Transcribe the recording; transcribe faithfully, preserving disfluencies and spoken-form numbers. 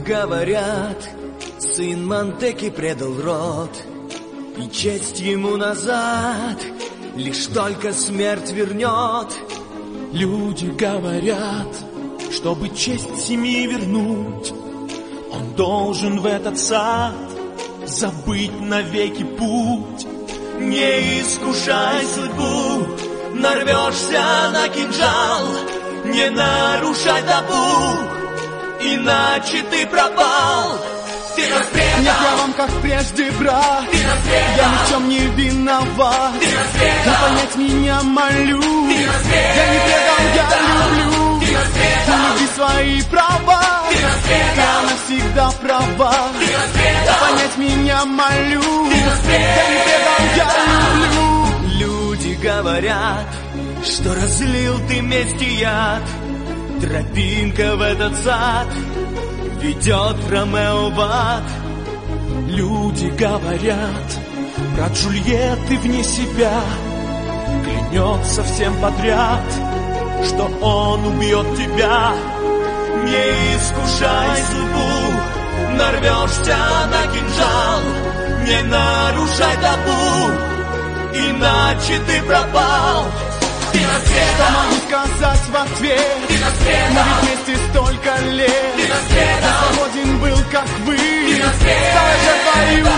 говорят, сын Монтеки предал род, и честь ему назад лишь только смерть вернет. Люди говорят, чтобы честь семьи вернуть, он должен в этот сад забыть навеки путь. Не искушай судьбу, нарвешься на кинжал, не нарушай табу, иначе ты пропал. Ты нас предал. Нет, я вам как прежде, брат. Ты нас предал. Я ни в чем не виноват. Ты нас предал. Но понять меня молю. Ты нас предал. Я не предал, я люблю. Ты нас предал. Люби свои права. Ты нас предал. Я навсегда права. Ты нас предал. Понять меня молю. Ты нас предал. Я не предал, я люблю. Люди говорят, что разлил ты мести яд. Тропинка в этот сад ведет Ромео в ад. Люди говорят про Джульетты вне себя, клянется всем подряд, что он убьет тебя. Не искушай судьбу, нарвешься на кинжал, не нарушай табу, иначе ты пропал. Ты нас предал. Что могу сказать в ответ? Ты нас предал. Мы ведь вместе столько лет. Ты нас предал. Я свободен был, как вы. Ты нас предал. Стала жертвой